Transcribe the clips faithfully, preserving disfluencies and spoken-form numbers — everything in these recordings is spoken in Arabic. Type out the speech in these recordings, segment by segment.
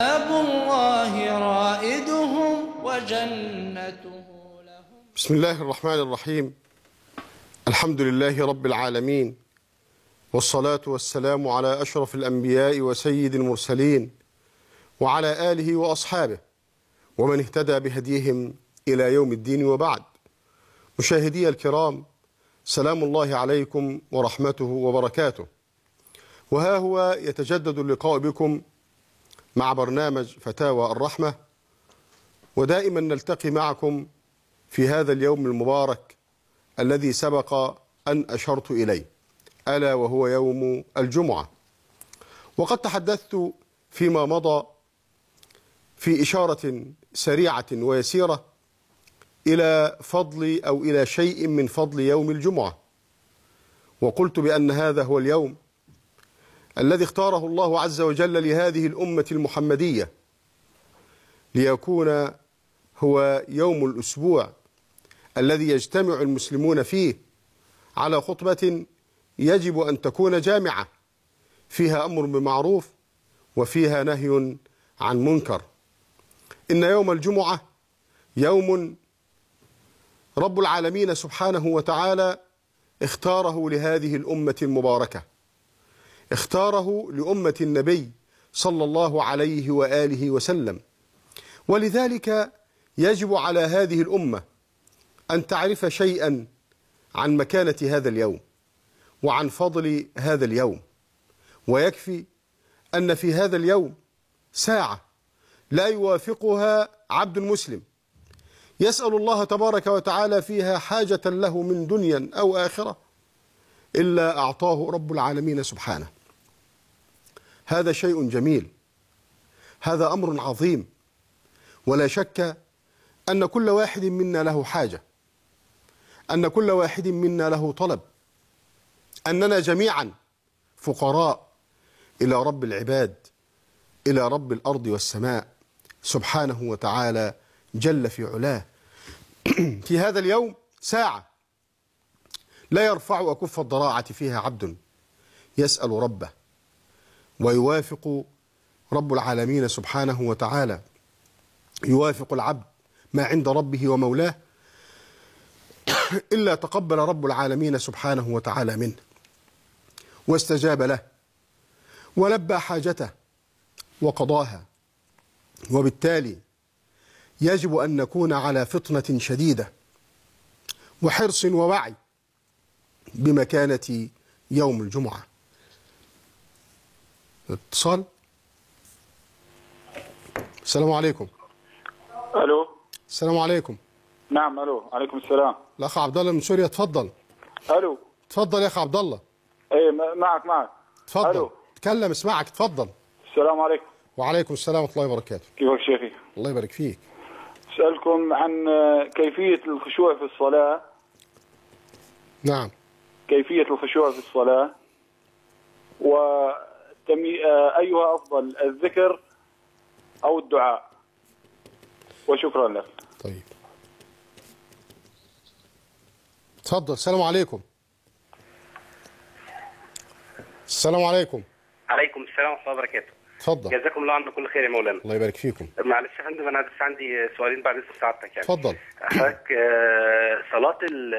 باب الله رائدهم وجنته لهم. بسم الله الرحمن الرحيم. الحمد لله رب العالمين، والصلاة والسلام على أشرف الأنبياء وسيد المرسلين وعلى آله وأصحابه ومن اهتدى بهديهم إلى يوم الدين، وبعد. مشاهدي الكرام، سلام الله عليكم ورحمته وبركاته. وها هو يتجدد اللقاء بكم مع برنامج فتاوى الرحمة، ودائما نلتقي معكم في هذا اليوم المبارك الذي سبق أن أشرت إليه، ألا وهو يوم الجمعة. وقد تحدثت فيما مضى في إشارة سريعة ويسيرة إلى فضل أو إلى شيء من فضل يوم الجمعة، وقلت بأن هذا هو اليوم الذي اختاره الله عز وجل لهذه الأمة المحمدية ليكون هو يوم الأسبوع الذي يجتمع المسلمون فيه على خطبة يجب أن تكون جامعة، فيها أمر بمعروف وفيها نهي عن منكر. إن يوم الجمعة يوم رب العالمين سبحانه وتعالى اختاره لهذه الأمة المباركة، اختاره لأمة النبي صلى الله عليه وآله وسلم، ولذلك يجب على هذه الأمة أن تعرف شيئا عن مكانة هذا اليوم وعن فضل هذا اليوم. ويكفي أن في هذا اليوم ساعة لا يوافقها عبد مسلم يسأل الله تبارك وتعالى فيها حاجة له من دنيا أو آخرة إلا أعطاه رب العالمين سبحانه. هذا شيء جميل، هذا أمر عظيم، ولا شك أن كل واحد منا له حاجة، أن كل واحد منا له طلب، أننا جميعا فقراء إلى رب العباد، إلى رب الأرض والسماء سبحانه وتعالى جل في علاه. في هذا اليوم ساعة لا يرفع أكف الضراعة فيها عبد يسأل ربه، ويوافق رب العالمين سبحانه وتعالى، يوافق العبد ما عند ربه ومولاه إلا تقبل رب العالمين سبحانه وتعالى منه واستجاب له ولبى حاجته وقضاها. وبالتالي يجب أن نكون على فطنة شديدة وحرص ووعي بمكانة يوم الجمعة. اتصال. السلام عليكم. الو. السلام عليكم. نعم الو، عليكم السلام. الاخ عبد الله من سوريا، اتفضل. الو. اتفضل يا اخ عبد الله. ايه معك معك. اتفضل. الو. تكلم، اسمعك، اتفضل. السلام عليكم. وعليكم السلام ورحمة الله وبركاته. كيفك شيخي؟ الله يبارك فيك. أسألكم عن كيفية الخشوع في الصلاة. نعم. كيفية الخشوع في الصلاة، وتمي... أيها أفضل، الذكر أو الدعاء؟ وشكرا لك. طيب اتفضل. السلام عليكم. السلام عليكم. عليكم السلام ورحمة الله وبركاته. اتفضل. جزاكم الله عنا كل خير يا مولانا. الله يبارك فيكم. معلش يا فندم، انا بس عندي سؤالين بعد اذن سعادتك يعني. اتفضل. حضرتك صلاة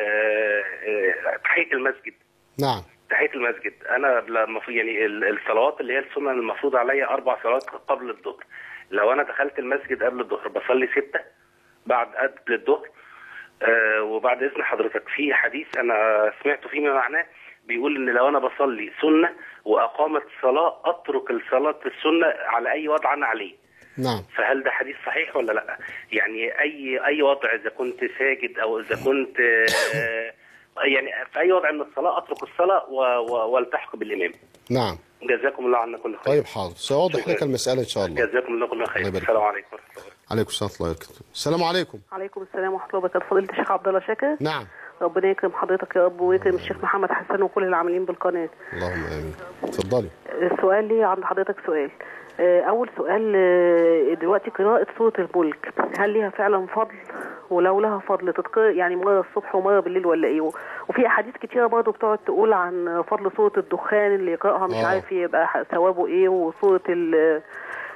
تحية المسجد. نعم. تحية المسجد، انا لما يعني الصلوات اللي هي السنة المفروض عليا اربع صلوات قبل الظهر. لو انا دخلت المسجد قبل الظهر بصلي ستة بعد قبل الظهر. أه وبعد اذن حضرتك، في حديث انا سمعته فيما معناه بيقول ان لو انا بصلي سنة واقامت الصلاة اترك الصلاة السنة على اي وضع انا عليه. نعم. فهل ده حديث صحيح ولا لا؟ يعني اي اي وضع، اذا كنت ساجد او اذا كنت آه يعني في اي وضع من الصلاة اترك الصلاة والتحق بالامام. نعم. جزاكم الله عنا كل خير. طيب حاضر، سأوضح لك المسألة ان شاء الله. جزاكم الله كل خير. السلام عليكم ورحمة الله. عليكم السلام ورحمة الله وبركاته. السلام عليكم. عليكم السلام ورحمة الله وبركاته. فضيلة الشيخ عبد الله شاكر. نعم. ربنا يكرم حضرتك يا رب، ويكرم الشيخ محمد حسن وكل العاملين بالقناة. اللهم امين. اتفضلي. السؤال لي عند حضرتك سؤال. اول سؤال، دلوقتي قراءة سورة الملك هل ليها فعلا فضل؟ ولو لها فضل تتقرأ يعني مرة الصبح ومرة بالليل ولا ايه؟ وفي احاديث كتيرة برضه بتقعد تقول عن فضل سورة الدخان اللي يقرأها مش آه. عارف يبقى ثوابه ايه، وسورة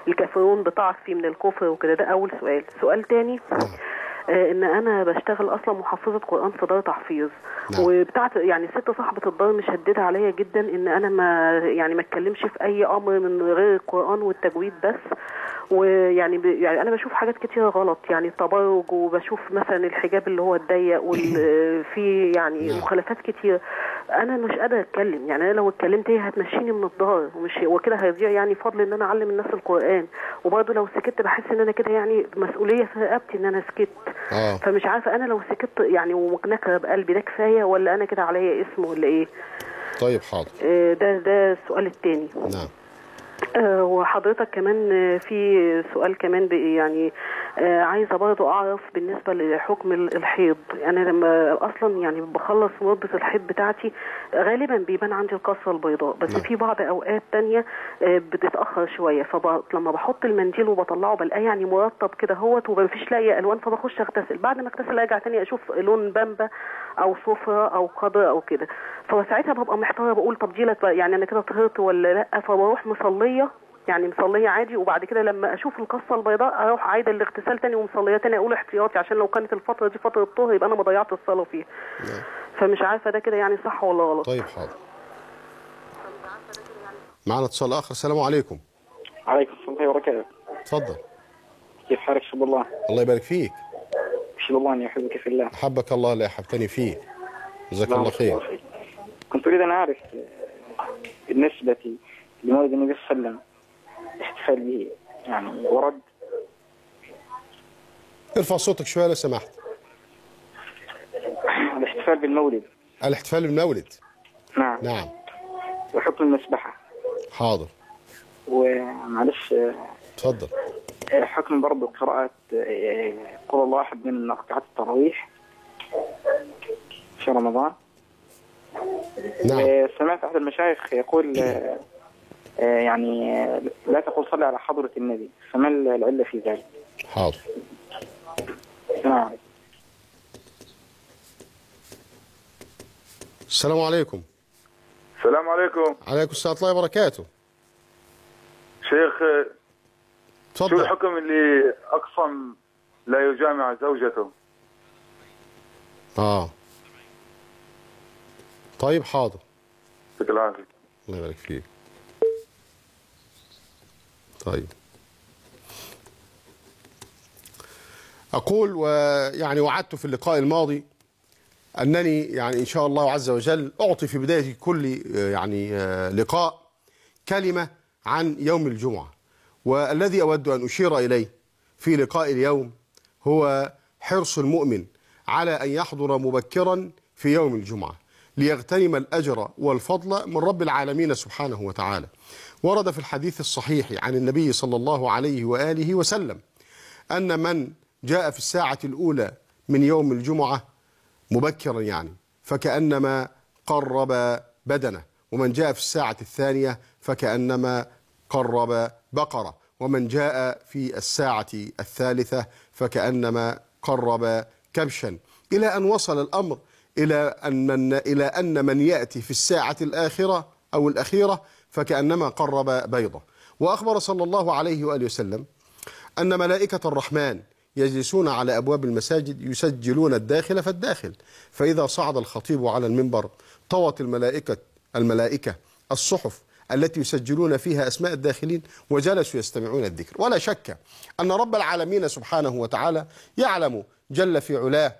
الكافرون بتعرف فيه من الكفر وكده. ده اول سؤال. سؤال تاني، آه ان انا بشتغل اصلا محفظه قران في دار تحفيظ، نعم. وبتاعت يعني ست صاحبه الدار مشدده عليا جدا ان انا ما يعني ما اتكلمش في اي امر من غير القران والتجويد بس. ويعني ب... يعني انا بشوف حاجات كتيره غلط، يعني التبرج، وبشوف مثلا الحجاب اللي هو الضيق وفي يعني نعم. مخالفات كتير. انا مش قادره اتكلم، يعني انا لو اتكلمت هي هتمشيني من الدار، ومش وكده هيضيع يعني فضل ان انا اعلم الناس القران. وبرضه لو سكت بحس ان انا كده يعني مسؤوليه في رقبتي ان انا سكت. اه فمش عارفه انا لو سكت يعني ونكره بقلبي ده كفايه، ولا انا كده عليا اسم ولا ايه؟ طيب حاضر. آه، ده ده السؤال الثاني. نعم. آه، وحضرتك كمان آه، في سؤال كمان بقى، يعني آه، عايزه برضه اعرف بالنسبه لحكم ال- الحيض. انا لما اصلا يعني بخلص مده الحيض بتاعتي غالبا بيبان عندي القصه البيضاء، بس نعم. في بعض اوقات تانية آه، بتتاخر شويه، فلما بحط المنديل وبطلعه بلاقيه يعني مرطب كده اهوت، ومفيش لاقيه الوان، فبخش اغتسل. بعد ما اغتسل ارجع تاني اشوف لون بامبا او صفرة او خضراء او كده، فساعتها ببقى محتاره بقول طب دي لك يعني انا كده طهرت ولا لا؟ فبروح مصليه، يعني مصليه عادي، وبعد كده لما اشوف القصه البيضاء اروح عايده الاغتسال تاني ومصليه تاني، اقول احتياطي عشان لو كانت الفتره دي فتره طهر يبقى انا ما ضيعت الصلاه فيها. نعم. فمش عارفه ده كده يعني صح ولا غلط. طيب حاضر. معنا اتصال اخر. السلام عليكم. عليكم السلام وبركاته. اتفضل. كيف حالك شب الله؟ الله يبارك فيك. شب الله اني يحبك في الله. حبك الله لا حبتني فيه. جزاك الله خير. كنت اريد ان اعرف بالنسبه لمولد النبي صلى الله عليه وسلم احتفال به يعني ورد. ارفع صوتك شويه لو سمحت. الاحتفال بالمولد. الاحتفال بالمولد. نعم. نعم. وحكم المسبحه. حاضر. ومعلش اتفضل. حكم برضه قراءة قول الله أحد من ركعات التراويح في رمضان. نعم. سمعت أحد المشايخ يقول يعني لا تقول صلي على حضرة النبي، فما العلة في ذلك؟ حاضر. نعم. السلام عليكم. السلام عليكم. عليكم السلام ورحمة الله وبركاته. شيخ، شو تفضل. الحكم اللي أقسم لا يجامع زوجته؟ اه طيب حاضر. يعطيك العافية. الله يبارك فيك. طيب أقول ويعني وعدت في اللقاء الماضي أنني يعني إن شاء الله عز وجل أعطي في بداية كل يعني لقاء كلمة عن يوم الجمعة، والذي أود أن أشير إليه في لقاء اليوم هو حرص المؤمن على أن يحضر مبكرا في يوم الجمعة ليغتنم الأجر والفضل من رب العالمين سبحانه وتعالى. ورد في الحديث الصحيح عن النبي صلى الله عليه وآله وسلم أن من جاء في الساعة الأولى من يوم الجمعة مبكرا يعني فكأنما قرب بدنه، ومن جاء في الساعة الثانية فكأنما قرب بقرة، ومن جاء في الساعة الثالثة فكأنما قرب كبشا، إلى أن وصل الأمر إلى أن من إلى أن من يأتي في الساعة الآخرة أو الأخيرة فكأنما قرب بيضة. وأخبر صلى الله عليه وآله وسلم أن ملائكة الرحمن يجلسون على أبواب المساجد يسجلون الداخل فالداخل، فإذا صعد الخطيب على المنبر طوت الملائكة الملائكة الصحف التي يسجلون فيها أسماء الداخلين وجلسوا يستمعون الذكر. ولا شك أن رب العالمين سبحانه وتعالى يعلم جل في علاه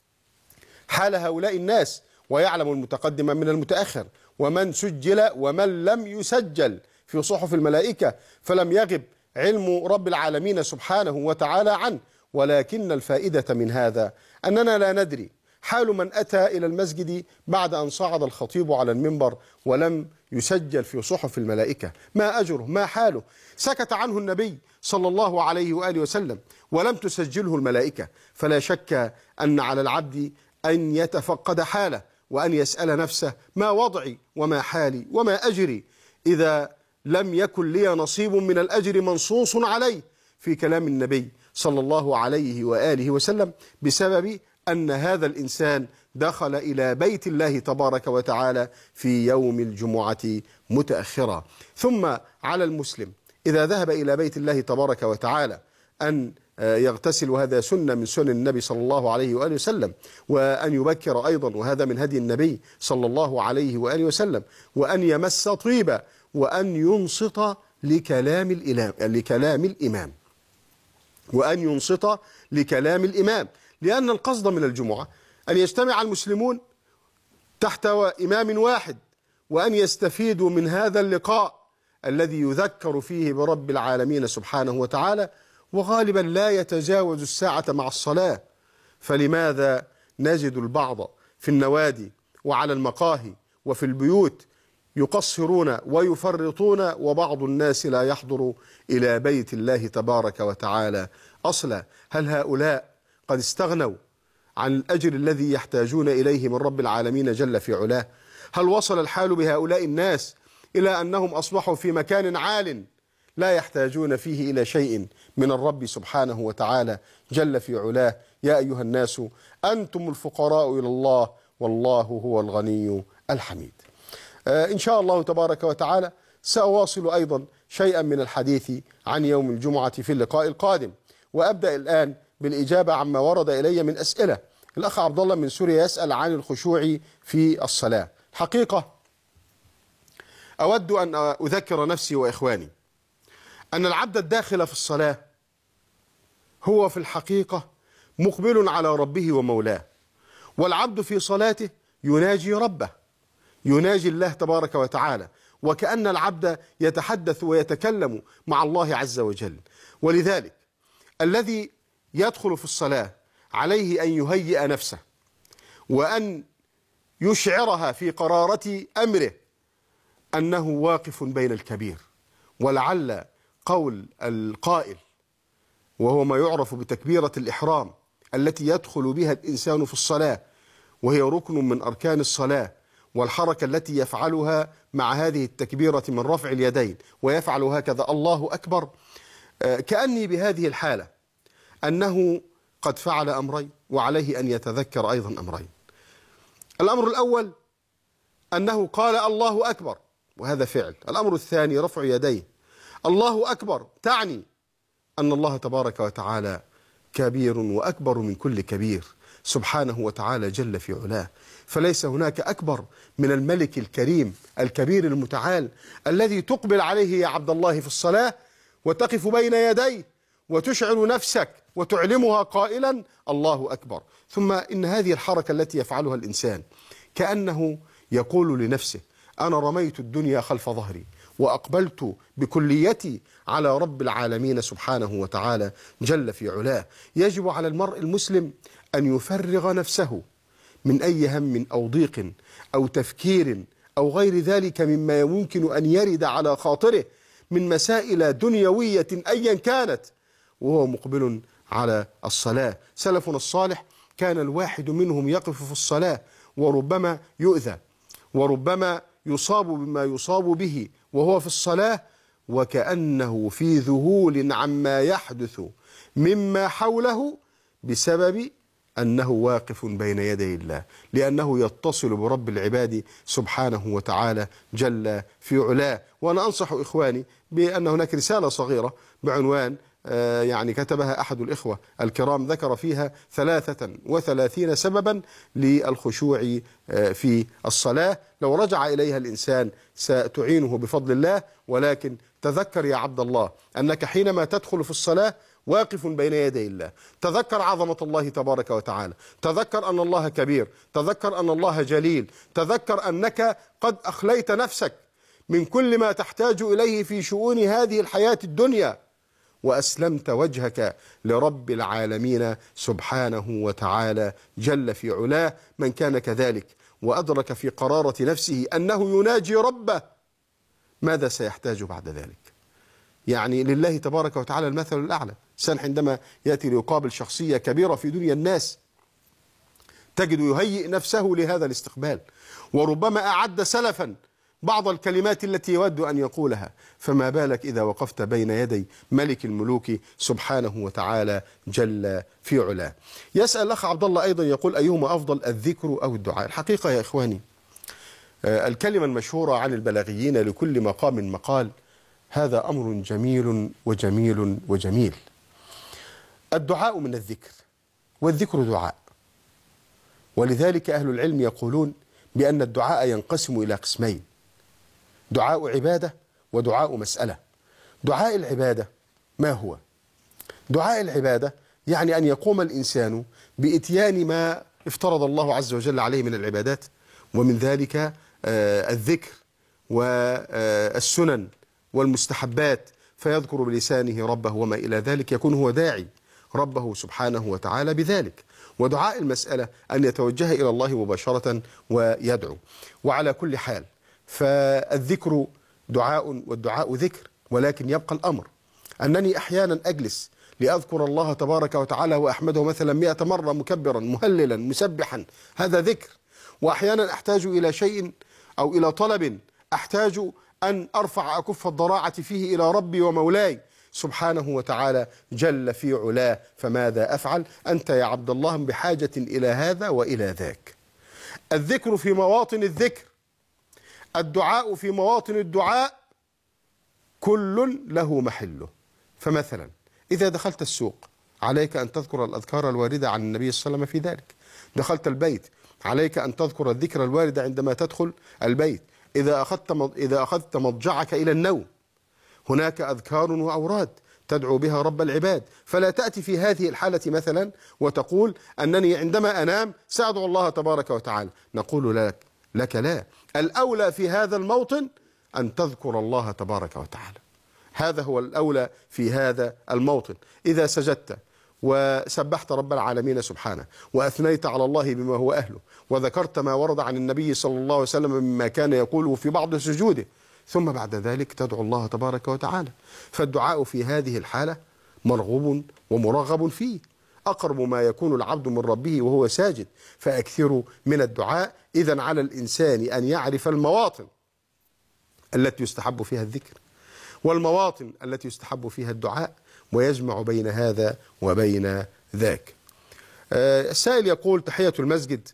حال هؤلاء الناس، ويعلم المتقدم من المتأخر، ومن سجل ومن لم يسجل في صحف الملائكة، فلم يغب علم رب العالمين سبحانه وتعالى عنه. ولكن الفائدة من هذا أننا لا ندري حال من أتى إلى المسجد بعد أن صعد الخطيب على المنبر ولم يسجل في صحف الملائكة، ما أجره ما حاله. سكت عنه النبي صلى الله عليه وآله وسلم ولم تسجله الملائكة، فلا شك أن على العبد أن يتفقد حاله وأن يسأل نفسه ما وضعي وما حالي وما أجري إذا لم يكن لي نصيب من الأجر منصوص عليه في كلام النبي صلى الله عليه وآله وسلم، بسبب أن هذا الإنسان دخل إلى بيت الله تبارك وتعالى في يوم الجمعة متأخرا. ثم على المسلم إذا ذهب إلى بيت الله تبارك وتعالى أن يغتسل، وهذا سنة من سنن النبي صلى الله عليه وآله وسلم، وأن يبكر أيضا، وهذا من هدي النبي صلى الله عليه وآله وسلم، وأن يمس طيبا، وأن ينصت لكلام الإمام لكلام الإمام وأن ينصت لكلام الإمام لأن القصد من الجمعة أن يجتمع المسلمون تحت إمام واحد، وأن يستفيدوا من هذا اللقاء الذي يذكر فيه برب العالمين سبحانه وتعالى، وغالبا لا يتجاوز الساعة مع الصلاة. فلماذا نجد البعض في النوادي وعلى المقاهي وفي البيوت يقصرون ويفرطون، وبعض الناس لا يحضر إلى بيت الله تبارك وتعالى أصلا؟ هل هؤلاء قد استغنوا عن الأجر الذي يحتاجون إليه من رب العالمين جل في علاه؟ هل وصل الحال بهؤلاء الناس إلى أنهم أصبحوا في مكان عال لا يحتاجون فيه إلى شيء من الرب سبحانه وتعالى جل في علاه؟ يا أيها الناس أنتم الفقراء إلى الله والله هو الغني الحميد. آه إن شاء الله تبارك وتعالى سأواصل أيضا شيئا من الحديث عن يوم الجمعة في اللقاء القادم، وأبدأ الآن بالإجابة عما ورد إلي من أسئلة. الأخ عبد الله من سوريا يسأل عن الخشوع في الصلاة. حقيقة أود أن أذكر نفسي وإخواني أن العبد الداخل في الصلاة هو في الحقيقة مقبل على ربه ومولاه، والعبد في صلاته يناجي ربه، يناجي الله تبارك وتعالى، وكأن العبد يتحدث ويتكلم مع الله عز وجل. ولذلك الذي يدخل في الصلاة عليه أن يهيئ نفسه، وأن يشعرها في قرارة أمره أنه واقف بين الكبير. ولعل قول القائل، وهو ما يعرف بتكبيرة الإحرام التي يدخل بها الإنسان في الصلاة، وهي ركن من أركان الصلاة، والحركة التي يفعلها مع هذه التكبيرة من رفع اليدين ويفعل هكذا الله أكبر، كأني بهذه الحالة أنه قد فعل أمرين، وعليه أن يتذكر أيضا أمرين. الأمر الأول أنه قال الله أكبر، وهذا فعل. الأمر الثاني رفع يديه. الله أكبر تعني أن الله تبارك وتعالى كبير وأكبر من كل كبير سبحانه وتعالى جل في علاه، فليس هناك أكبر من الملك الكريم الكبير المتعال الذي تقبل عليه يا عبد الله في الصلاة وتقف بين يديه وتشعر نفسك وتعلمها قائلا الله أكبر. ثم إن هذه الحركة التي يفعلها الإنسان كأنه يقول لنفسه أنا رميت الدنيا خلف ظهري وأقبلت بكليتي على رب العالمين سبحانه وتعالى جل في علاه. يجب على المرء المسلم أن يفرغ نفسه من أي هم أو ضيق أو تفكير أو غير ذلك مما يمكن أن يرد على خاطره من مسائل دنيوية أيا كانت، وهو مقبل على الصلاة. سلفنا الصالح كان الواحد منهم يقف في الصلاة وربما يؤذى وربما يصاب بما يصاب به وهو في الصلاة، وكأنه في ذهول عما يحدث مما حوله بسبب أنه واقف بين يدي الله، لأنه يتصل برب العباد سبحانه وتعالى جل في علاه. وأنا أنصح إخواني بأن هناك رسالة صغيرة بعنوان يعني كتبها أحد الإخوة الكرام، ذكر فيها ثلاثة وثلاثين سببا للخشوع في الصلاة. لو رجع إليها الإنسان ستعينه بفضل الله. ولكن تذكر يا عبد الله أنك حينما تدخل في الصلاة واقف بين يدي الله. تذكر عظمة الله تبارك وتعالى، تذكر أن الله كبير، تذكر أن الله جليل، تذكر أنك قد أخليت نفسك من كل ما تحتاج إليه في شؤون هذه الحياة الدنيا، وأسلمت وجهك لرب العالمين سبحانه وتعالى جل في علاه. من كان كذلك وأدرك في قرارة نفسه أنه يناجي ربه، ماذا سيحتاج بعد ذلك؟ يعني لله تبارك وتعالى المثل الأعلى. إنسان عندما يأتي ليقابل شخصية كبيرة في دنيا الناس تجد يهيئ نفسه لهذا الاستقبال، وربما أعد سلفا بعض الكلمات التي يود أن يقولها، فما بالك إذا وقفت بين يدي ملك الملوك سبحانه وتعالى جل في علاه. يسأل الأخ عبد الله أيضا يقول أيهما أفضل الذكر أو الدعاء؟ الحقيقة يا إخواني الكلمة المشهورة عن البلاغيين لكل مقام مقال هذا أمر جميل وجميل وجميل. الدعاء من الذكر، والذكر دعاء، ولذلك أهل العلم يقولون بأن الدعاء ينقسم إلى قسمين: دعاء عبادة ودعاء مسألة. دعاء العبادة ما هو؟ دعاء العبادة يعني أن يقوم الإنسان بإتيان ما افترض الله عز وجل عليه من العبادات، ومن ذلك الذكر والسنن والمستحبات، فيذكر بلسانه ربه وما إلى ذلك، يكون هو داعي ربه سبحانه وتعالى بذلك. ودعاء المسألة أن يتوجه إلى الله مباشرة ويدعو. وعلى كل حال فالذكر دعاء والدعاء ذكر، ولكن يبقى الأمر أنني أحيانا أجلس لأذكر الله تبارك وتعالى وأحمده مثلا مئة مرة مكبرا مهللا مسبحا، هذا ذكر. وأحيانا أحتاج إلى شيء أو إلى طلب، أحتاج أن أرفع أكف الضراعة فيه إلى ربي ومولاي سبحانه وتعالى جل في علاه، فماذا أفعل؟ أنت يا عبد الله بحاجة إلى هذا وإلى ذاك. الذكر في مواطن الذكر، الدعاء في مواطن الدعاء، كل له محله. فمثلا إذا دخلت السوق عليك أن تذكر الأذكار الواردة عن النبي صلى الله عليه وسلم في ذلك. دخلت البيت عليك أن تذكر الذكر الوارد عندما تدخل البيت. إذا أخذت إذا أخذت مضجعك إلى النوم، هناك أذكار وأوراد تدعو بها رب العباد. فلا تأتي في هذه الحالة مثلا وتقول أنني عندما أنام سأدعو الله تبارك وتعالى. نقول لك لك لا، الأولى في هذا الموطن أن تذكر الله تبارك وتعالى، هذا هو الأولى في هذا الموطن. إذا سجدت وسبحت رب العالمين سبحانه، وأثنيت على الله بما هو أهله، وذكرت ما ورد عن النبي صلى الله عليه وسلم مما كان يقوله في بعض سجوده، ثم بعد ذلك تدعو الله تبارك وتعالى. فالدعاء في هذه الحالة مرغوب ومرغب فيه، أقرب ما يكون العبد من ربه وهو ساجد، فأكثروا من الدعاء. إذن على الإنسان أن يعرف المواطن التي يستحب فيها الذكر والمواطن التي يستحب فيها الدعاء، ويجمع بين هذا وبين ذاك. السائل يقول: تحية المسجد،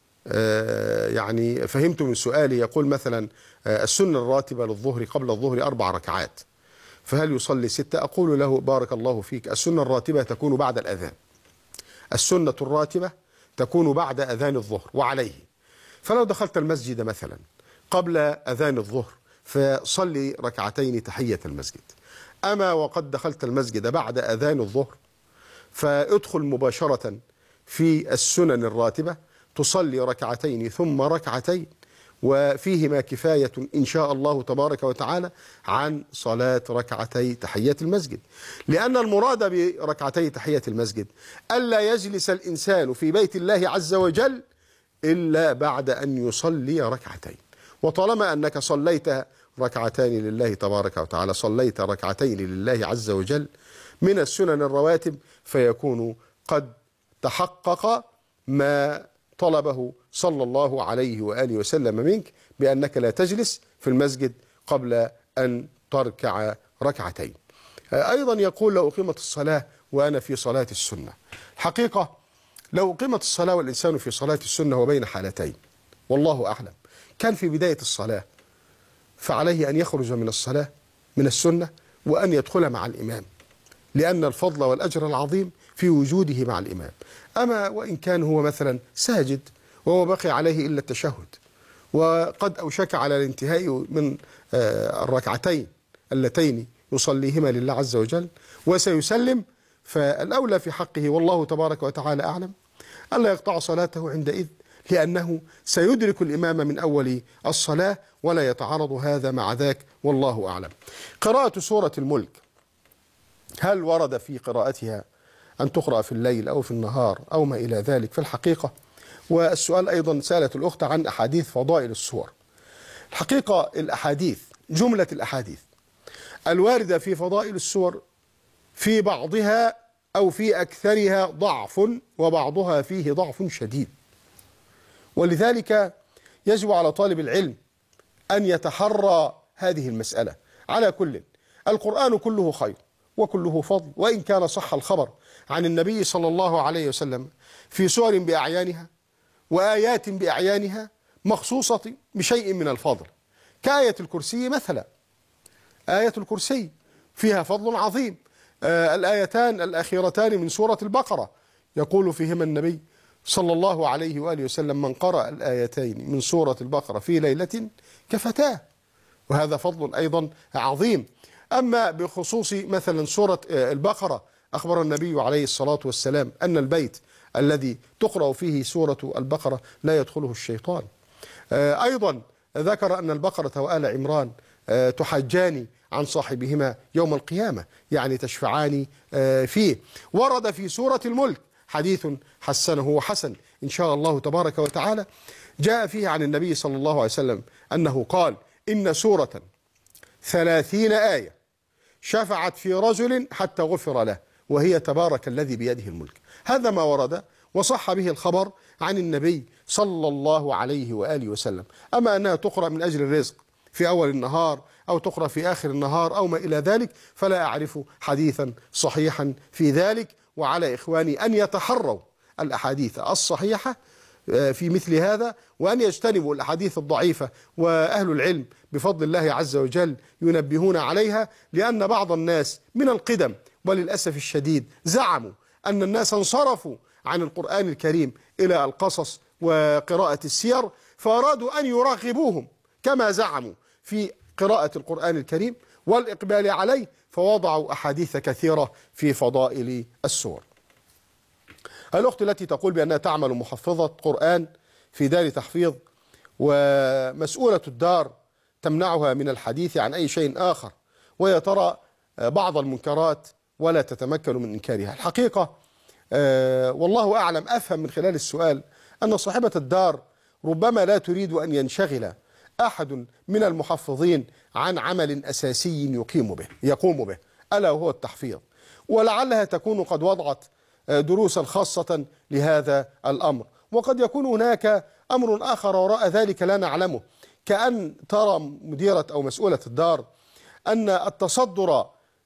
يعني فهمت من سؤالي، يقول مثلا السنة الراتبة للظهر قبل الظهر أربع ركعات، فهل يصلي ستة؟ أقول له: بارك الله فيك، السنة الراتبة تكون بعد الأذان، السنة الراتبة تكون بعد أذان الظهر وعليه. فلو دخلت المسجد مثلا قبل أذان الظهر فصلي ركعتين تحية المسجد. أما وقد دخلت المسجد بعد أذان الظهر فادخل مباشرة في السنن الراتبة، تصلي ركعتين ثم ركعتين، وفيهما كفاية إن شاء الله تبارك وتعالى عن صلاة ركعتي تحية المسجد. لأن المراد بركعتي تحية المسجد ألا يجلس الإنسان في بيت الله عز وجل إلا بعد أن يصلي ركعتين. وطالما أنك صليت ركعتين لله تبارك وتعالى، صليت ركعتين لله عز وجل من السنن الرواتب، فيكون قد تحقق ما طلبه صلى الله عليه وآله وسلم منك، بأنك لا تجلس في المسجد قبل أن تركع ركعتين. أيضا يقول: لو أقيمت الصلاة وأنا في صلاة السنة. حقيقة لو أقيمت الصلاة والإنسان في صلاة السنة وبين حالتين والله أعلم، كان في بداية الصلاة، فعليه أن يخرج من الصلاة من السنة وأن يدخل مع الإمام، لأن الفضل والأجر العظيم في وجوده مع الإمام. أما وإن كان هو مثلا ساجد وهو بقي عليه إلا التشهد، وقد أوشك على الانتهاء من الركعتين اللتين يصليهما لله عز وجل وسيسلم، فالأولى في حقه والله تبارك وتعالى أعلم ألا يقطع صلاته عندئذ، لأنه سيدرك الإمام من أول الصلاة ولا يتعارض هذا مع ذاك، والله أعلم. قراءة سورة الملك، هل ورد في قراءتها أن تقرأ في الليل أو في النهار أو ما إلى ذلك؟ في الحقيقة، والسؤال أيضا سألت الأخت عن أحاديث فضائل السور. الحقيقة الأحاديث، جملة الأحاديث الواردة في فضائل السور في بعضها أو في أكثرها ضعف، وبعضها فيه ضعف شديد، ولذلك يجب على طالب العلم أن يتحرى هذه المسألة. على كل، القرآن كله خير وكله فضل، وإن كان صح الخبر عن النبي صلى الله عليه وسلم في سور بأعيانها وآيات بأعيانها مخصوصة بشيء من الفضل، كآية الكرسي مثلا. آية الكرسي فيها فضل عظيم. آه الآيتان الأخيرتان من سورة البقرة يقول فيهما النبي صلى الله عليه وآله وسلم: من قرأ الآيتين من سورة البقرة في ليلة كفتاه، وهذا فضل أيضا عظيم. أما بخصوص مثلا سورة البقرة، أخبر النبي عليه الصلاة والسلام أن البيت الذي تقرأ فيه سورة البقرة لا يدخله الشيطان. أيضا ذكر أن البقرة وآل عمران تحجان عن صاحبهما يوم القيامة، يعني تشفعان فيه. ورد في سورة الملك حديث حسنه وحسن إن شاء الله تبارك وتعالى، جاء فيه عن النبي صلى الله عليه وسلم أنه قال: إن سورة ثلاثين آية شفعت في رجل حتى غفر له، وهي تبارك الذي بيده الملك. هذا ما ورد وصح به الخبر عن النبي صلى الله عليه وآله وسلم. أما أنها تقرأ من أجل الرزق في أول النهار أو تقرأ في آخر النهار أو ما إلى ذلك، فلا أعرف حديثا صحيحا في ذلك. وعلى إخواني أن يتحروا الأحاديث الصحيحة في مثل هذا، وأن يجتنبوا الأحاديث الضعيفة، وأهل العلم بفضل الله عز وجل ينبهون عليها. لأن بعض الناس من القدم وللأسف الشديد زعموا أن الناس انصرفوا عن القرآن الكريم إلى القصص وقراءة السير، فأرادوا أن يرغبوهم كما زعموا في قراءة القرآن الكريم والإقبال عليه، فوضعوا أحاديث كثيرة في فضائل السور. الأخت التي تقول بأنها تعمل محفظة قرآن في دار تحفيظ، ومسؤولة الدار تمنعها من الحديث عن أي شيء آخر، وهي ترى بعض المنكرات ولا تتمكن من إنكارها. الحقيقة أه والله أعلم، أفهم من خلال السؤال أن صاحبة الدار ربما لا تريد أن ينشغل أحد من المحفظين عن عمل أساسي يقيم به يقوم به ألا وهو التحفيظ، ولعلها تكون قد وضعت دروسا خاصة لهذا الأمر. وقد يكون هناك أمر آخر وراء ذلك لا نعلمه، كأن ترى مديرة أو مسؤولة الدار أن التصدر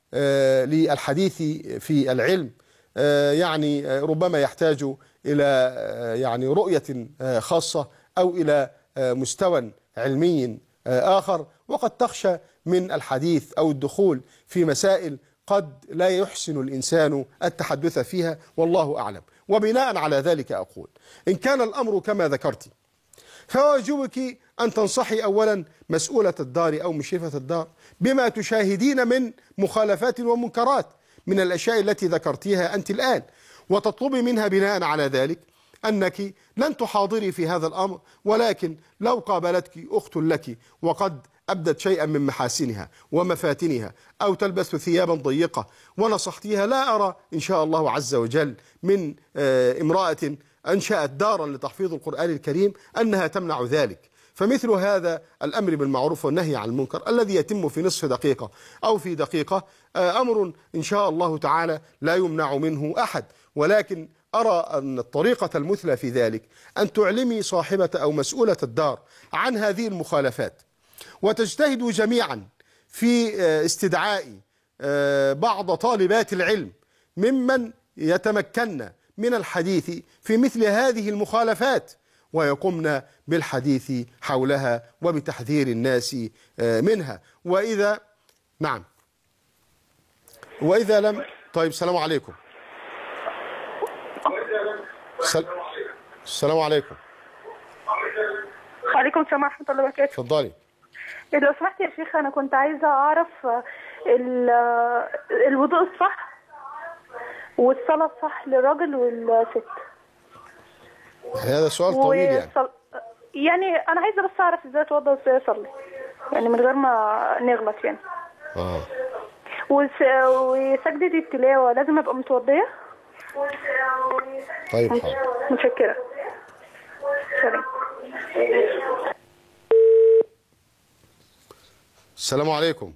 للحديث في العلم يعني ربما يحتاج إلى يعني رؤية خاصة أو إلى مستوى علمي آخر، وقد تخشى من الحديث أو الدخول في مسائل قد لا يحسن الإنسان التحدث فيها، والله أعلم. وبناء على ذلك أقول: إن كان الأمر كما ذكرت، فواجبك أن تنصحي أولا مسؤولة الدار أو مشرفة الدار بما تشاهدين من مخالفات ومنكرات من الأشياء التي ذكرتيها أنت الآن، وتطلبي منها بناء على ذلك أنك لن تحاضري في هذا الأمر، ولكن لو قابلتك أخت لك وقد أبدت شيئا من محاسنها ومفاتنها، أو تلبس ثيابا ضيقة ونصحتيها، لا أرى إن شاء الله عز وجل من امرأة أنشأت دارا لتحفيظ القرآن الكريم أنها تمنع ذلك. فمثل هذا الأمر بالمعروف والنهي عن المنكر الذي يتم في نصف دقيقة أو في دقيقة أمر إن شاء الله تعالى لا يمنع منه أحد، ولكن أرى أن الطريقة المثلى في ذلك أن تعلمي صاحبة أو مسؤولة الدار عن هذه المخالفات، وتجتهدوا جميعا في استدعاء بعض طالبات العلم ممن يتمكن من الحديث في مثل هذه المخالفات، ويقومن بالحديث حولها وبتحذير الناس منها. وإذا نعم وإذا لم طيب السلام عليكم. سل... السلام عليكم. وعليكم السلام ورحمة الله وبركاته. اتفضلي. لو سمحت يا شيخ، أنا كنت عايزة أعرف الوضوء الصح والصلاة الصح للراجل والست. هذا سؤال طويل يعني. وصل... يعني أنا عايزة بس أعرف إزاي أتوضأ وإزاي أصلي، يعني من غير ما نغلط يعني. آه. وس... وسجدة التلاوة لازم أبقى متوضية؟ طيب حاضر. متشكرة. سلام. السلام عليكم.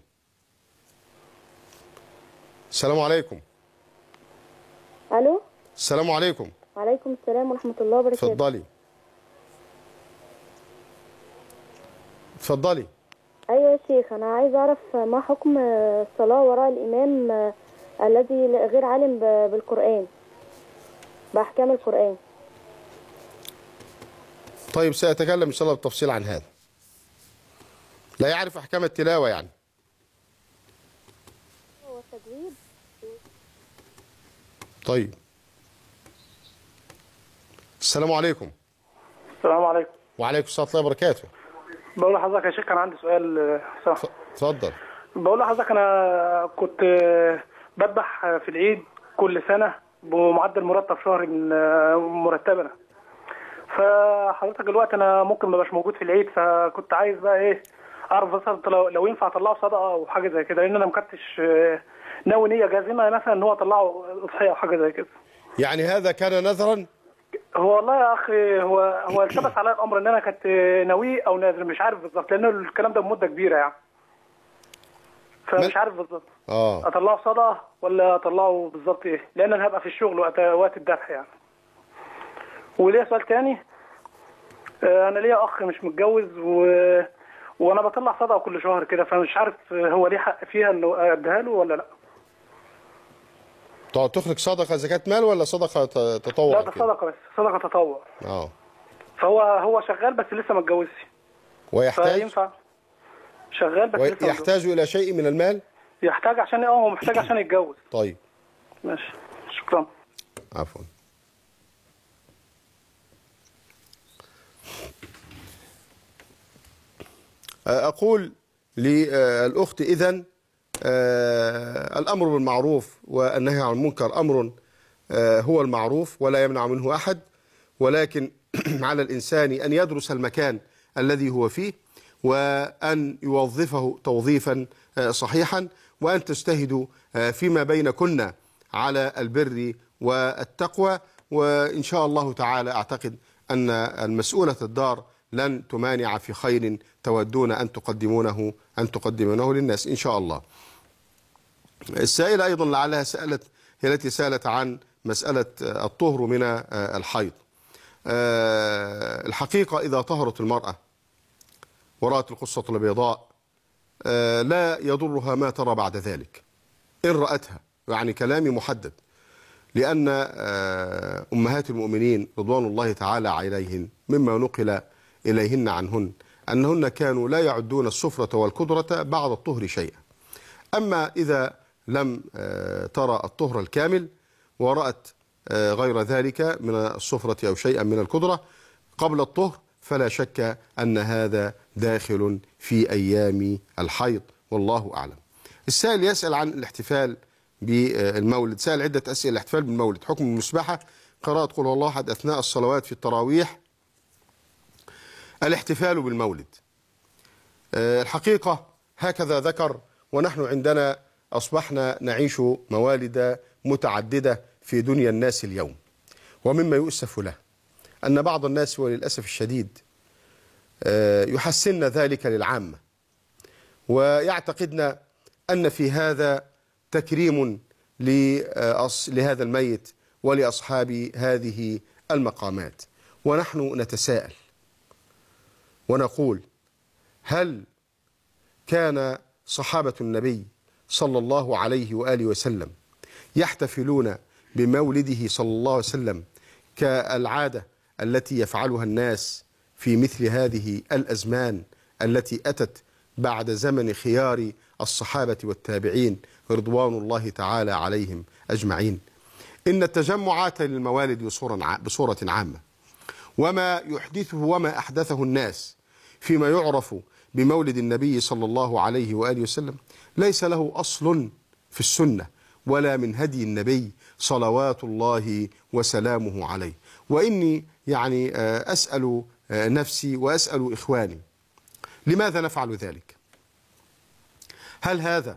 السلام عليكم. الو. السلام عليكم. وعليكم السلام ورحمة الله وبركاته. اتفضلي. اتفضلي. ايوه يا شيخ، انا عايز اعرف ما حكم الصلاة وراء الامام الذي غير عالم بالقرآن، باحكام القرآن. طيب سأتكلم إن شاء الله بالتفصيل عن هذا. لا يعرف أحكام التلاوة يعني. التجويد. طيب، السلام عليكم. السلام عليكم. وعليكم السلام ورحمة الله وبركاته. بقول لحضرتك يا شيخ كان عندي سؤال. اتفضل. بقول لحضرتك انا كنت بذبح في العيد كل سنه بمعدل مرتب شهري من مرتبنا، فحضرتك دلوقتي انا ممكن ما ابقاش موجود في العيد، فكنت عايز بقى ايه اعرف مثلا لو, لو ينفع اطلعه صدقه او حاجه زي كده، لان انا ما كنتش ناوي نيه جازمه مثلا ان هو اطلعه اضحيه او حاجه زي كده. يعني هذا كان نذرا؟ هو والله يا اخي هو هو التبس عليا الامر ان انا كنت ناوي او ناذر، مش عارف بالظبط لان الكلام ده بمده كبيره يعني، فمش عارف بالظبط اه اطلعه صدقه ولا اطلعه بالظبط ايه، لان انا هبقى في الشغل وقت وقت الذبح يعني. وليا سؤال تاني، انا ليا اخ مش متجوز و... وانا بطلع صدقه كل شهر كده، فمش عارف هو ليه حق فيها انه اديها له ولا لا. تقعد تخرج صدقه زكاه مال ولا صدقه تطوع؟ لا ده صدقه بس، صدقه تطوع. اه فهو هو شغال بس لسه ما اتجوزش. ويحتاج فينفع شغال بس لسه يحتاج الى شيء من المال؟ يحتاج عشان اه هو محتاج عشان يتجوز. طيب ماشي، شكرا. عفوا. أقول للأخت إذن الأمر بالمعروف والنهي عن المنكر أمر هو المعروف ولا يمنع منه أحد، ولكن على الإنسان أن يدرس المكان الذي هو فيه وأن يوظفه توظيفا صحيحا، وأن تجتهدوا فيما بينكن على البر والتقوى، وإن شاء الله تعالى أعتقد أن المسؤولة الدار لن تمانع في خير تودون أن تقدمونه أن تقدمونه للناس إن شاء الله. السائلة أيضا لعلها سألت هي التي سألت عن مسألة الطهر من الحيض. الحقيقة إذا طهرت المرأة ورأت القصة البيضاء لا يضرها ما ترى بعد ذلك إن رأتها، يعني كلامي محدد، لأن أمهات المؤمنين رضوان الله تعالى عليهن مما نقل إليهن عنهن أنهن كانوا لا يعدون السفرة والكدرة بعد الطهر شيئا. أما إذا لم ترى الطهر الكامل ورأت غير ذلك من السفرة أو شيئا من الكدرة قبل الطهر فلا شك أن هذا داخل في أيام الحيض، والله أعلم. السائل يسأل عن الاحتفال بالمولد، سأل عدة أسئلة. الاحتفال بالمولد، حكم المسبحة، قراءة قل هو الله أحد أثناء الصلوات في التراويح. الاحتفال بالمولد الحقيقة هكذا ذكر، ونحن عندنا أصبحنا نعيش موالد متعددة في دنيا الناس اليوم، ومما يؤسف له أن بعض الناس وللأسف الشديد يحسن ذلك للعامة ويعتقدن أن في هذا تكريم لهذا الميت ولأصحاب هذه المقامات. ونحن نتساءل ونقول: هل كان صحابة النبي صلى الله عليه وآله وسلم يحتفلون بمولده صلى الله عليه وسلم كالعادة التي يفعلها الناس في مثل هذه الأزمان التي أتت بعد زمن خيار الصحابة والتابعين رضوان الله تعالى عليهم أجمعين؟ إن التجمعات للموالد بصورة عامة وما يحدثه وما أحدثه الناس فيما يعرف بمولد النبي صلى الله عليه وآله وسلم ليس له أصل في السنة ولا من هدي النبي صلوات الله وسلامه عليه. وإني يعني أسأل نفسي وأسأل إخواني: لماذا نفعل ذلك؟ هل هذا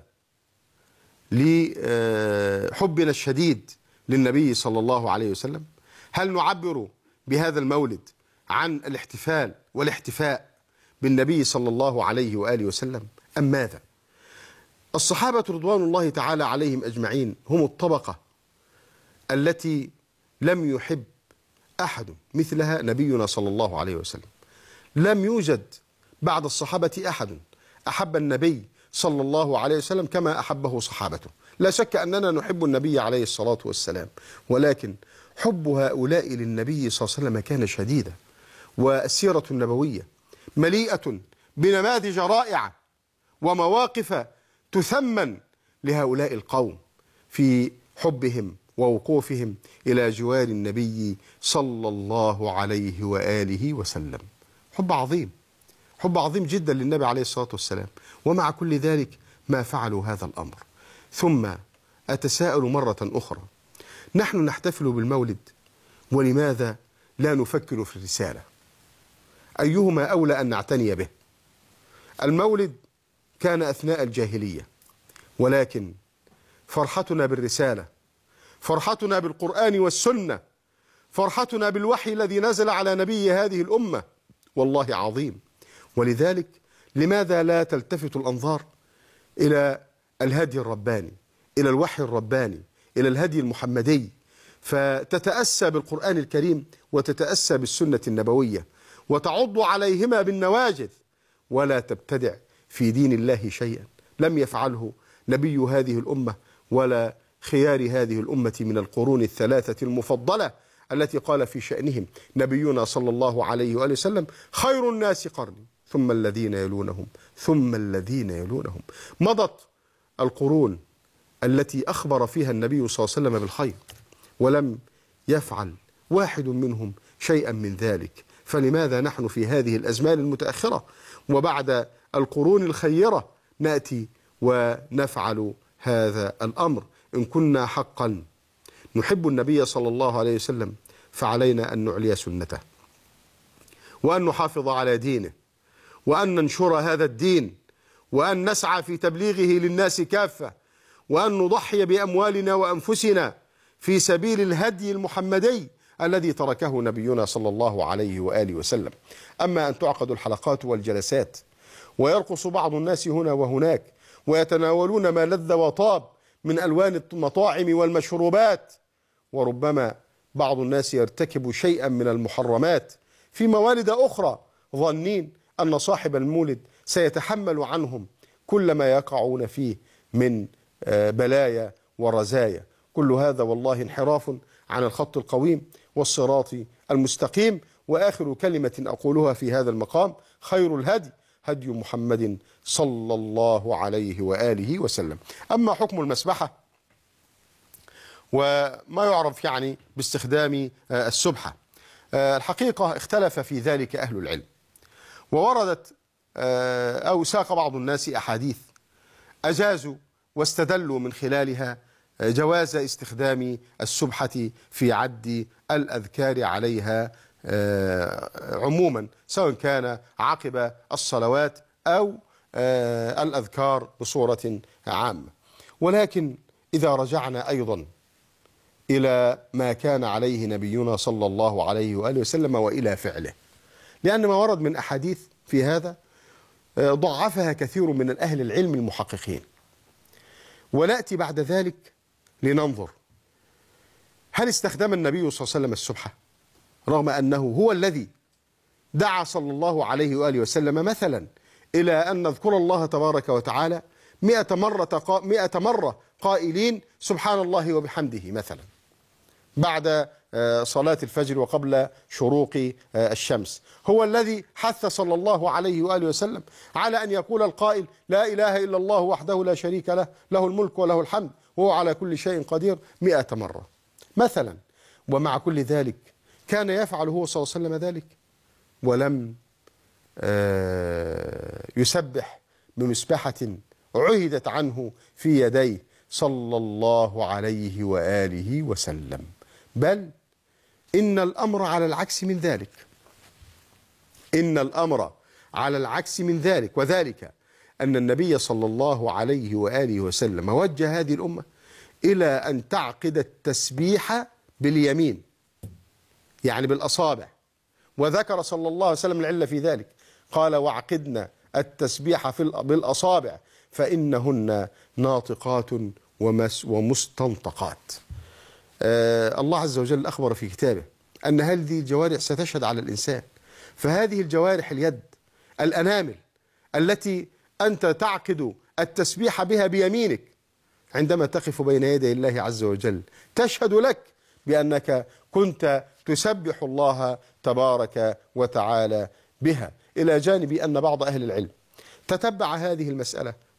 لحبنا الشديد للنبي صلى الله عليه وسلم؟ هل نعبر بهذا المولد عن الاحتفال والاحتفاء بالنبي صلى الله عليه وآله وسلم أم ماذا؟ الصحابة رضوان الله تعالى عليهم أجمعين هم الطبقة التي لم يحب أحد مثلها نبينا صلى الله عليه وسلم. لم يوجد بعد الصحابة أحد أحب النبي صلى الله عليه وسلم كما أحبه صحابته. لا شك أننا نحب النبي عليه الصلاة والسلام، ولكن حب هؤلاء للنبي صلى الله عليه وسلم كان شديدا، والسيرة النبوية مليئة بنماذج رائعة ومواقف تثمن لهؤلاء القوم في حبهم ووقوفهم إلى جوار النبي صلى الله عليه وآله وسلم. حب عظيم، حب عظيم جدا للنبي عليه الصلاة والسلام، ومع كل ذلك ما فعلوا هذا الأمر. ثم أتساءل مرة أخرى، نحن نحتفل بالمولد ولماذا لا نفكر في الرسالة؟ أيهما أولى أن نعتني به؟ المولد كان أثناء الجاهلية، ولكن فرحتنا بالرسالة، فرحتنا بالقرآن والسنة، فرحتنا بالوحي الذي نزل على نبي هذه الأمة والله عظيم. ولذلك لماذا لا تلتفت الأنظار إلى الهدي الرباني، إلى الوحي الرباني، إلى الهدي المحمدي، فتتأسى بالقرآن الكريم وتتأسى بالسنة النبوية وتعض عليهما بالنواجذ، ولا تبتدع في دين الله شيئا لم يفعله نبي هذه الأمة ولا خيار هذه الأمة من القرون الثلاثة المفضلة التي قال في شأنهم نبينا صلى الله عليه وآله وسلم: خير الناس قرني ثم الذين يلونهم ثم الذين يلونهم. مضت القرون التي أخبر فيها النبي صلى الله عليه وسلم بالخير ولم يفعل واحد منهم شيئا من ذلك، فلماذا نحن في هذه الأزمان المتأخرة وبعد القرون الخيرة نأتي ونفعل هذا الأمر؟ إن كنا حقا نحب النبي صلى الله عليه وسلم فعلينا أن نعلي سنته، وأن نحافظ على دينه، وأن ننشر هذا الدين، وأن نسعى في تبليغه للناس كافة، وأن نضحي بأموالنا وأنفسنا في سبيل الهدي المحمدي الذي تركه نبينا صلى الله عليه وآله وسلم. أما أن تعقد الحلقات والجلسات ويرقص بعض الناس هنا وهناك ويتناولون ما لذ وطاب من ألوان المطاعم والمشروبات، وربما بعض الناس يرتكب شيئا من المحرمات في موالد أخرى ظنين أن صاحب المولد سيتحمل عنهم كل ما يقعون فيه من بلايا ورزايا. كل هذا والله انحراف عن الخط القويم والصراط المستقيم. وآخر كلمة أقولها في هذا المقام: خير الهدي هدي محمد صلى الله عليه وآله وسلم. أما حكم المسبحة وما يعرف يعني باستخدام السبحة، الحقيقة اختلف في ذلك أهل العلم، ووردت أو ساق بعض الناس أحاديث أجازوا واستدلوا من خلالها جواز استخدام السبحة في عد الأذكار عليها عموما، سواء كان عقب الصلوات أو الأذكار بصورة عامة. ولكن إذا رجعنا أيضا إلى ما كان عليه نبينا صلى الله عليه وآله وسلم وإلى فعله، لأن ما ورد من أحاديث في هذا ضعفها كثير من الأهل العلم المحققين، ونأتي بعد ذلك لننظر هل استخدم النبي صلى الله عليه وسلم السبحة رغم أنه هو الذي دعا صلى الله عليه وآله وسلم مثلا إلى أن نذكر الله تبارك وتعالى مئة مرة, مئة مرة قائلين سبحان الله وبحمده مثلا بعد صلاة الفجر وقبل شروق الشمس. هو الذي حث صلى الله عليه وآله وسلم على أن يقول القائل لا إله إلا الله وحده لا شريك له له الملك وله الحمد وهو على كل شيء قدير مئة مرة مثلا. ومع كل ذلك كان يفعل هو صلى الله عليه وسلم ذلك ولم يسبح بمسبحة عهدت عنه في يديه صلى الله عليه وآله وسلم، بل إن الأمر على العكس من ذلك، إن الأمر على العكس من ذلك، وذلك أن النبي صلى الله عليه وآله وسلم وجه هذه الأمة إلى أن تعقد التسبيح باليمين، يعني بالأصابع، وذكر صلى الله عليه وسلم العلة في ذلك، قال وعقدنا التسبيح في بالأصابع فإنهن ناطقات ومستنطقات. آه الله عز وجل أخبر في كتابه أن هذه الجوارح ستشهد على الإنسان، فهذه الجوارح اليد، الأنامل التي أنت تعقد التسبيح بها بيمينك عندما تقف بين يدي الله عز وجل تشهد لك بأنك كنت تسبح الله تبارك وتعالى بها، إلى جانب أن بعض أهل العلم تتبع هذه المسألة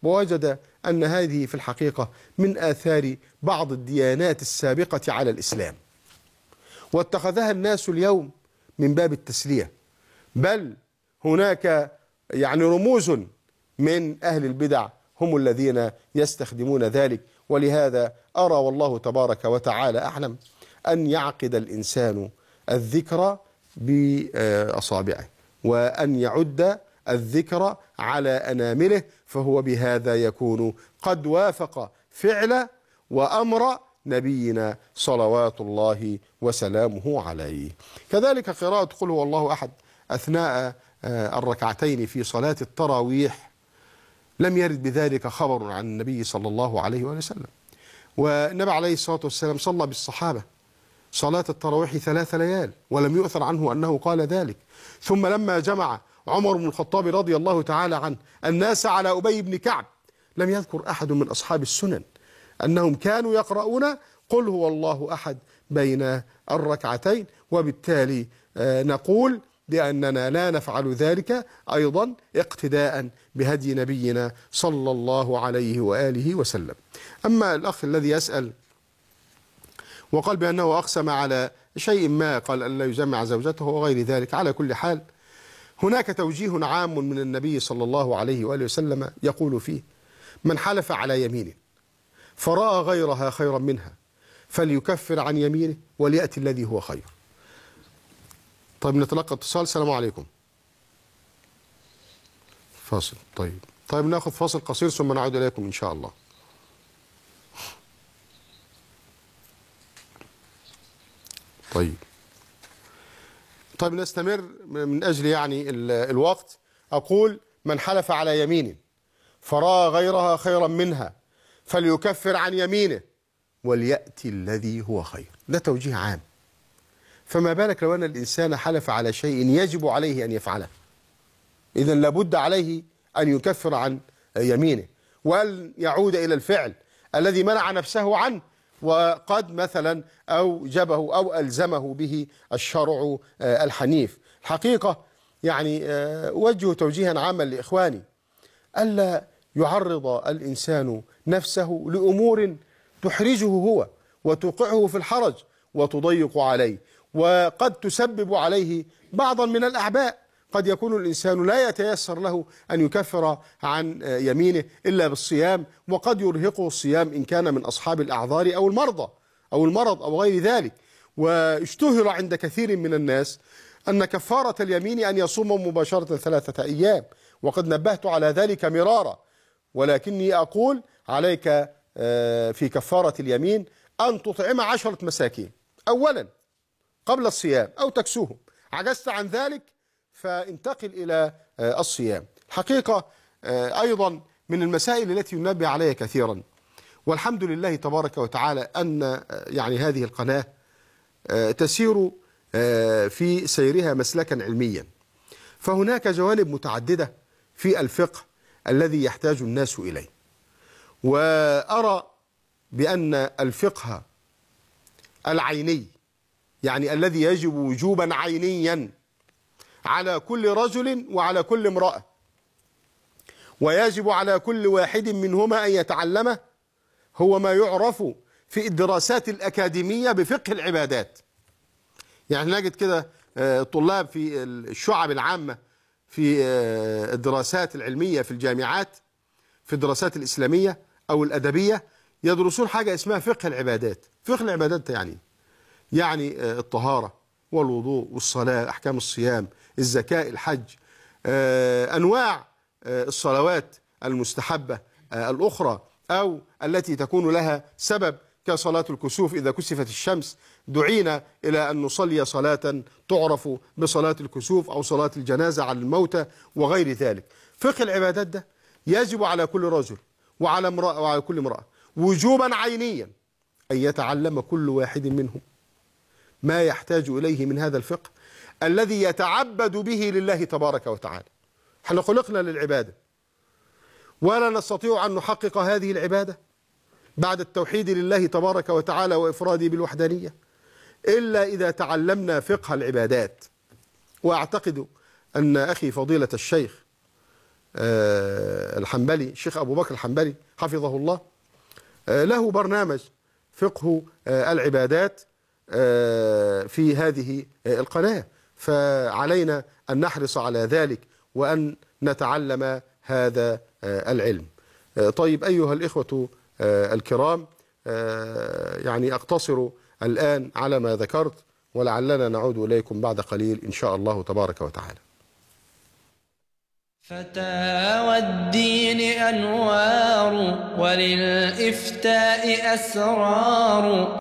ووجد أن هذه في الحقيقة من آثار بعض الديانات السابقة على الإسلام، واتخذها الناس اليوم من باب التسلية، بل هناك يعني رموز من أهل البدع هم الذين يستخدمون ذلك. ولهذا أرى والله تبارك وتعالى أعلم أن يعقد الإنسان الذكر بأصابعه، وأن يعد الذكر على أنامله، فهو بهذا يكون قد وافق فعل وأمر نبينا صلوات الله وسلامه عليه. كذلك قراءة قل هو الله أحد أثناء الركعتين في صلاة التراويح لم يرد بذلك خبر عن النبي صلى الله عليه وسلم، والنبي عليه الصلاة والسلام صلى بالصحابة صلاة التراويح ثلاث ليال ولم يؤثر عنه أنه قال ذلك. ثم لما جمع عمر بن الخطاب رضي الله تعالى عنه الناس على أبي بن كعب لم يذكر أحد من أصحاب السنن أنهم كانوا يقرؤون قل هو الله أحد بين الركعتين، وبالتالي نقول بأننا لا نفعل ذلك أيضا اقتداء بهدي نبينا صلى الله عليه وآله وسلم. أما الأخ الذي يسأل وقال بأنه أقسم على شيء ما، قال أن لا يجمع زوجته وغير ذلك، على كل حال هناك توجيه عام من النبي صلى الله عليه وآله وسلم يقول فيه: من حلف على يمين فرأى غيرها خيرا منها فليكفر عن يمينه وليأتي الذي هو خير. طيب نتلقى اتصال. السلام عليكم. فاصل. طيب طيب ناخذ فاصل قصير ثم نعود إليكم إن شاء الله. طيب طيب نستمر من أجل يعني الوقت. أقول: من حلف على يمين فرأى غيرها خيرا منها فليكفر عن يمينه وليأتي الذي هو خير. ده توجيه عام، فما بالك لو أن الإنسان حلف على شيء يجب عليه أن يفعله؟ إذن لابد عليه أن يكفر عن يمينه وأن يعود إلى الفعل الذي منع نفسه عنه وقد مثلا أوجبه أو ألزمه به الشرع الحنيف. الحقيقة يعني أوجه توجيها عاما لإخواني ألا يعرض الإنسان نفسه لأمور تحرجه هو وتوقعه في الحرج وتضيق عليه، وقد تسبب عليه بعضا من الأعباء. قد يكون الإنسان لا يتيسر له أن يكفر عن يمينه إلا بالصيام، وقد يرهقه الصيام إن كان من أصحاب الأعذار أو المرضى أو المرض أو غير ذلك. واشتهر عند كثير من الناس أن كفارة اليمين أن يصوم مباشرة ثلاثة أيام، وقد نبهت على ذلك مرارا، ولكني أقول عليك في كفارة اليمين أن تطعم عشرة مساكين أولا قبل الصيام أو تكسوهم، عجزت عن ذلك فانتقل إلى الصيام. حقيقة أيضا من المسائل التي ينبه عليها كثيرا، والحمد لله تبارك وتعالى أن يعني هذه القناة تسير في سيرها مسلكا علميا، فهناك جوانب متعددة في الفقه الذي يحتاج الناس إليه، وأرى بأن الفقه العيني يعني الذي يجب وجوبا عينيا على كل رجل وعلى كل امرأة، ويجب على كل واحد منهما أن يتعلمه، هو ما يعرف في الدراسات الأكاديمية بفقه العبادات. يعني نجد كده طلاب في الشعب العامة في الدراسات العلمية في الجامعات في الدراسات الإسلامية أو الأدبية يدرسون حاجة اسمها فقه العبادات. فقه العبادات يعني يعني الطهارة والوضوء والصلاة، أحكام الصيام، الزكاة، الحج، أنواع الصلوات المستحبة الأخرى أو التي تكون لها سبب كصلاة الكسوف. إذا كسفت الشمس دعينا إلى أن نصلي صلاة تعرف بصلاة الكسوف أو صلاة الجنازة على الموتى وغير ذلك. فقه العبادات ده يجب على كل رجل وعلى امرأة وعلى كل امرأة وجوبا عينيا أن يتعلم كل واحد منهم ما يحتاج إليه من هذا الفقه الذي يتعبد به لله تبارك وتعالى. احنا خلقنا للعبادة، ولا نستطيع أن نحقق هذه العبادة بعد التوحيد لله تبارك وتعالى وإفراده بالوحدانية إلا إذا تعلمنا فقه العبادات. وأعتقد أن أخي فضيلة الشيخ الحنبلي الشيخ أبو بكر الحنبلي حفظه الله له برنامج فقه العبادات في هذه القناة، فعلينا أن نحرص على ذلك وأن نتعلم هذا العلم. طيب أيها الإخوة الكرام، يعني أقتصر الآن على ما ذكرت، ولعلنا نعود إليكم بعد قليل إن شاء الله تبارك وتعالى. فتاوى الدين أنوار وللإفتاء أسرار